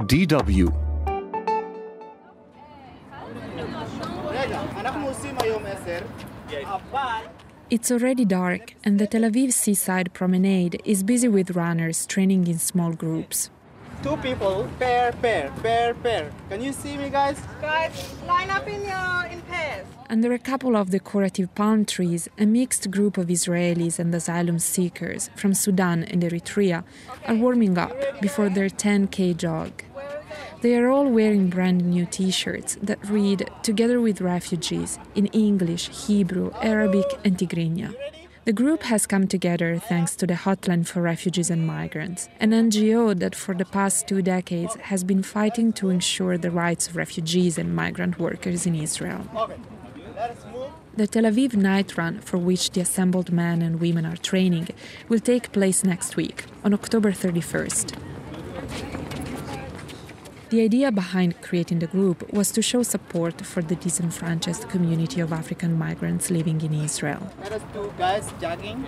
DW. It's already dark, and the Tel Aviv seaside promenade is busy with runners training in small groups. Two people, pair. Can you see me, guys? Guys, line up in pairs. Under a couple of decorative palm trees, a mixed group of Israelis and asylum seekers from Sudan and Eritrea are warming up before their 10K jog. They are all wearing brand new t-shirts that read "Together with Refugees" in English, Hebrew, Arabic and Tigrinya. The group has come together thanks to the Hotline for Refugees and Migrants, an NGO that for the past 2 decades has been fighting to ensure the rights of refugees and migrant workers in Israel. The Tel Aviv Night Run, for which the assembled men and women are training, will take place next week, on October 31st. The idea behind creating the group was to show support for the disenfranchised community of African migrants living in Israel. Let us two guys jogging.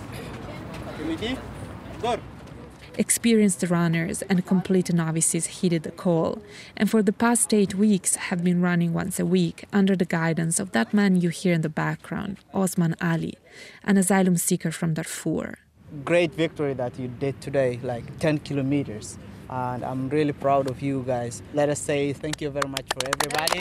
Go. Experienced runners and complete novices heeded the call, and for the past 8 weeks have been running once a week under the guidance of that man you hear in the background, Osman Ali, an asylum seeker from Darfur. Great victory that you did today, like 10 kilometers. And I'm really proud of you guys. Let us say thank you very much for everybody.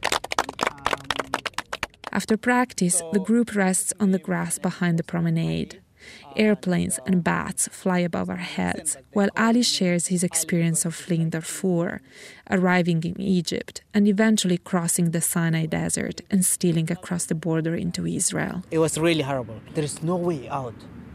After practice, the group rests on the grass behind the promenade. Airplanes and bats fly above our heads, while Ali shares his experience of fleeing Darfur, arriving in Egypt, and eventually crossing the Sinai Desert and stealing across the border into Israel. It was really horrible. There is no way out.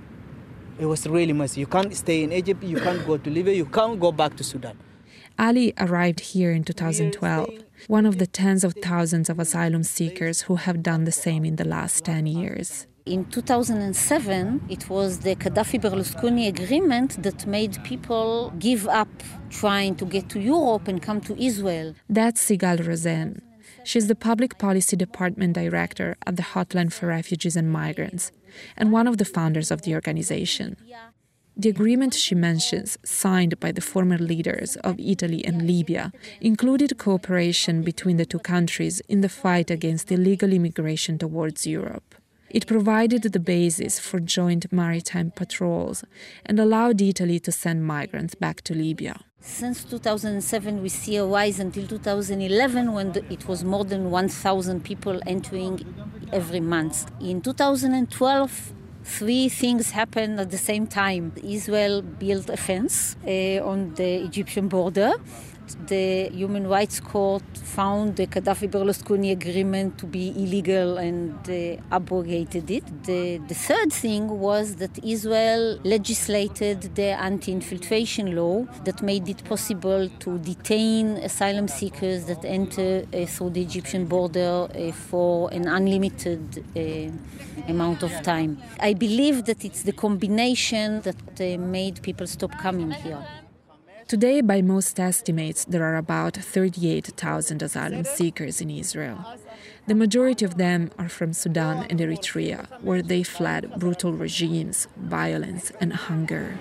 It was really messy. You can't stay in Egypt, you can't go to Libya, you can't go back to Sudan. Ali arrived here in 2012, one of the tens of thousands of asylum seekers who have done the same in the last 10 years. In 2007, it was the Gaddafi-Berlusconi agreement that made people give up trying to get to Europe and come to Israel. That's Sigal Rosen. She's the Public Policy Department Director at the Hotline for Refugees and Migrants, and one of the founders of the organization. The agreement she mentions, signed by the former leaders of Italy and Libya, included cooperation between the two countries in the fight against illegal immigration towards Europe. It provided the basis for joint maritime patrols and allowed Italy to send migrants back to Libya. Since 2007, we see a rise until 2011 when it was more than 1,000 people entering every month. In 2012, 3 things happened at the same time. Israel built a fence on the Egyptian border. The Human Rights Court found the Gaddafi-Berlusconi agreement to be illegal and abrogated it. The third thing was that Israel legislated the anti-infiltration law that made it possible to detain asylum seekers that enter through the Egyptian border for an unlimited amount of time. I believe that it's the combination that made people stop coming here. Today, by most estimates, there are about 38,000 asylum seekers in Israel. The majority of them are from Sudan and Eritrea, where they fled brutal regimes, violence, and hunger.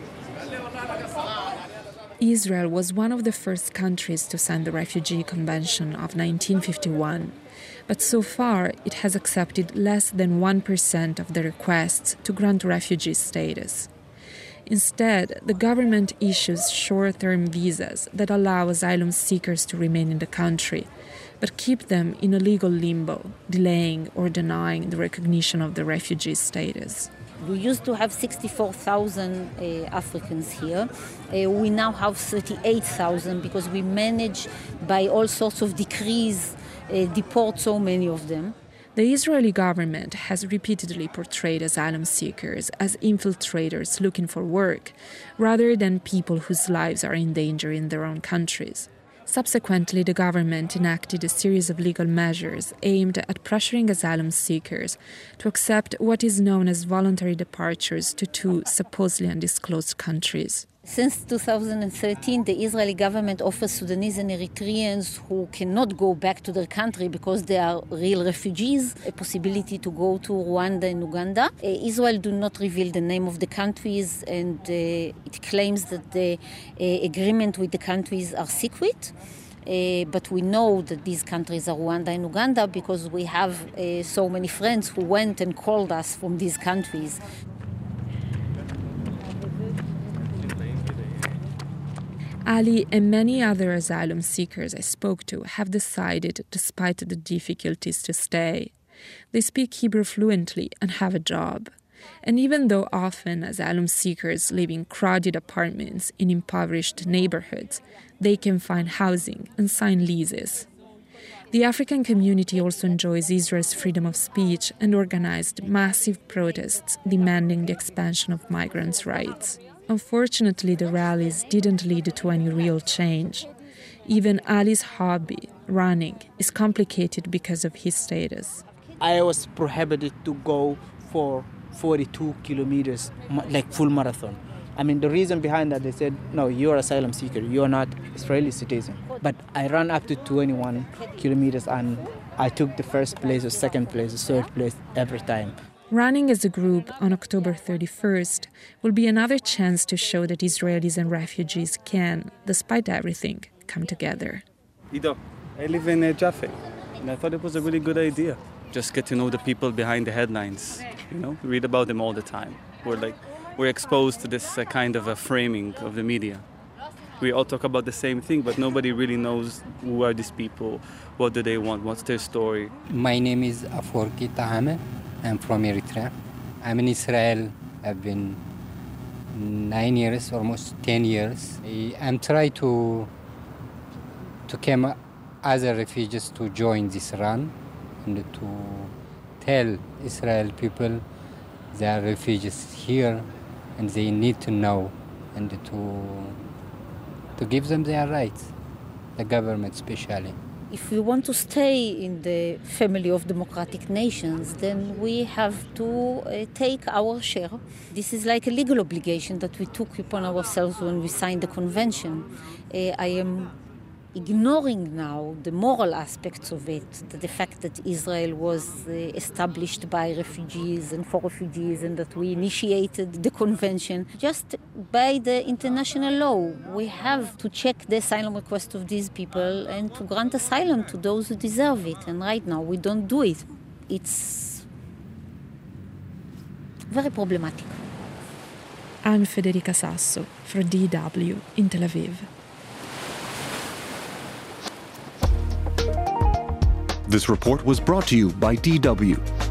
Israel was one of the first countries to sign the Refugee Convention of 1951, but so far it has accepted less than 1% of the requests to grant refugee status. Instead, the government issues short-term visas that allow asylum seekers to remain in the country, but keep them in a legal limbo, delaying or denying the recognition of the refugee status. We used to have 64,000 Africans here. We now have 38,000 because we manage, by all sorts of decrees, deport so many of them. The Israeli government has repeatedly portrayed asylum seekers as infiltrators looking for work, rather than people whose lives are in danger in their own countries. Subsequently, the government enacted a series of legal measures aimed at pressuring asylum seekers to accept what is known as voluntary departures to 2 supposedly undisclosed countries. Since 2013, the Israeli government offers Sudanese and Eritreans who cannot go back to their country because they are real refugees a possibility to go to Rwanda and Uganda. Israel do not reveal the name of the countries, and it claims that the agreement with the countries are secret. But we know that these countries are Rwanda and Uganda because we have so many friends who went and called us from these countries. Ali and many other asylum seekers I spoke to have decided, despite the difficulties, to stay. They speak Hebrew fluently and have a job. And even though often asylum seekers live in crowded apartments in impoverished neighborhoods, they can find housing and sign leases. The African community also enjoys Israel's freedom of speech and organized massive protests demanding the expansion of migrants' rights. Unfortunately, the rallies didn't lead to any real change. Even Ali's hobby, running, is complicated because of his status. I was prohibited to go for 42 kilometers, like full marathon. I mean, the reason behind that, they said, no, you're asylum seeker, you're not Israeli citizen. But I ran up to 21 kilometers and I took the first place, the second place, the third place every time. Running as a group on October 31st will be another chance to show that Israelis and refugees can, despite everything, come together. Ido, I live in Jaffa, and I thought it was a really good idea. Just get to know the people behind the headlines, read about them all the time. We're exposed to this kind of a framing of the media. We all talk about the same thing, but nobody really knows who are these people, what do they want, what's their story. My name is Aforki Tahame. I'm from Eritrea. I'm in Israel. I've been 9 years, almost 10 years. I'm trying to come other refugees to join this run and to tell Israel people they are refugees here and they need to know and to give them their rights, the government especially. If we want to stay in the family of democratic nations, then we have to take our share. This is like a legal obligation that we took upon ourselves when we signed the convention. I am ignoring now the moral aspects of it, the fact that Israel was established by refugees and for refugees and that we initiated the convention. Just by the international law, we have to check the asylum request of these people and to grant asylum to those who deserve it. And right now we don't do it. It's very problematic. I'm Federica Sasso for DW in Tel Aviv. This report was brought to you by DW.